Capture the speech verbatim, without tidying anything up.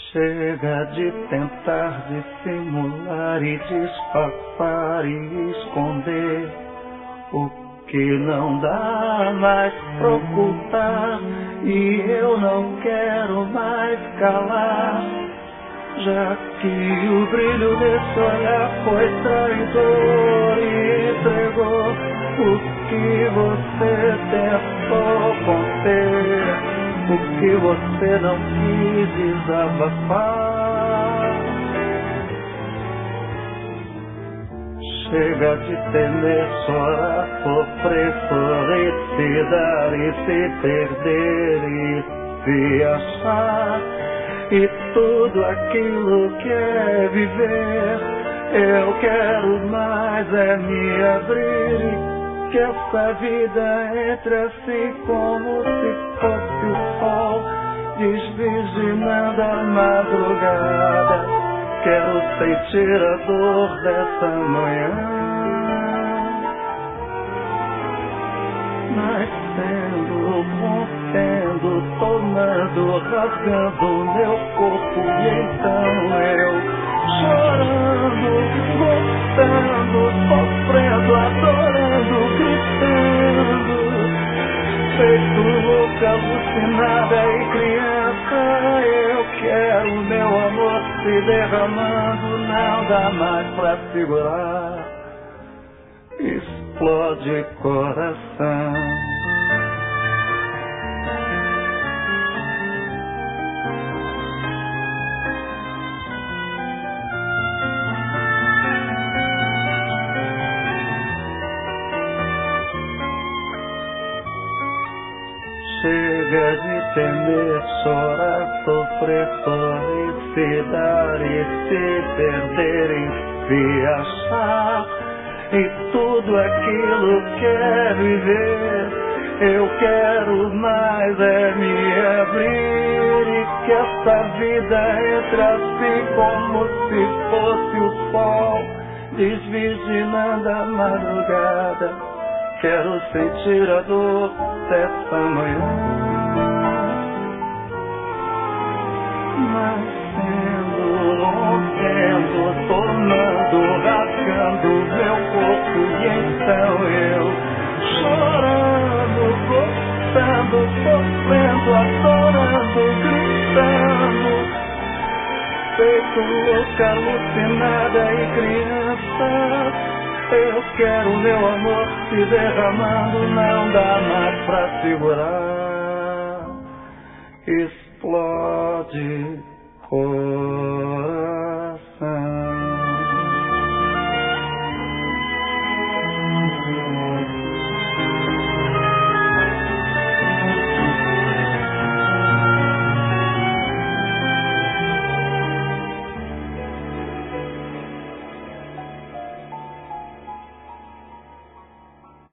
Chega de tentar dissimular e disfarçar e esconder o que não dá mais pra ocultar, e eu não quero mais calar, já que o brilho desse olhar foi traidor e entregou o que você tentou conter, o que você não quis desabafar. Chega de temer, chorar, sofrer, sorrir, se dar e se perder e se achar, e tudo aquilo que é viver. Eu quero mais é me abrir, que essa vida entre assim como se fosse o sol, desvirginando a madrugada. Quero sentir a dor dessa manhã, nascendo, rompendo, tomando, rasgando meu corpo, e então eu chorando, gostando, sofrendo, adorando, gritando, feito louca, alucinada e criança. Eu quero meu amor se derramando, não dá mais pra segurar, explode coração. Chega de temer, chorar, sofrer, sorrir, se dar e se perder e se achar, e tudo aquilo que é viver. Eu quero mais é me abrir, e que essa vida entre assim como se fosse o sol, desvirginando a madrugada. Quero sentir a dor dessa manhã, nascendo, rompendo, tomando, rasgando meu corpo, e então eu chorando, gostando, sofrendo, adorando, gritando, feito louca, alucinada e criança. Eu quero meu amor se derramando, não dá mais pra segurar, explode. Oh.